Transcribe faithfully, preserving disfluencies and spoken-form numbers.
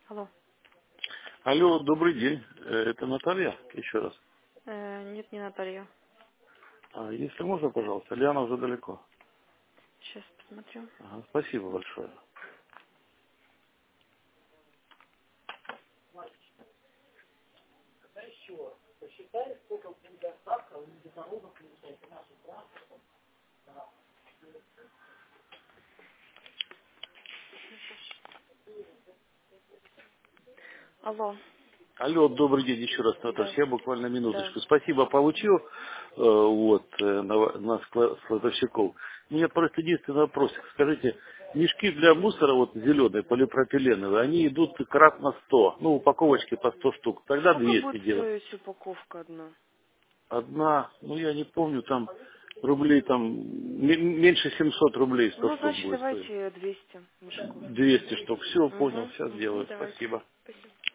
Алло. Алло, добрый день. Э, Это Наталья, еще раз. Э, нет, не Наталья. А, Если можно, пожалуйста, Лиана уже далеко. Сейчас посмотрю. Ага, спасибо большое. Алло. Алло, добрый день еще раз, Наташа. Да. Я буквально Да. минуточку. Спасибо, получил э, вот, э, на, на скла- складовщиков. У меня просто единственный вопрос. Скажите, мешки для мусора, вот зеленые, полипропиленовые, они идут кратно сто. Ну, упаковочки по сто штук. Тогда Сколько двести будет делать. стоить упаковка одна? Одна, ну я не помню, там рублей там м- меньше семьсот рублей сто Ну, штук значит, будет стоить. давайте двести мешков. двести штук. Все, понял, Угу, сейчас угу, сделаю. давайте. Спасибо. Спасибо.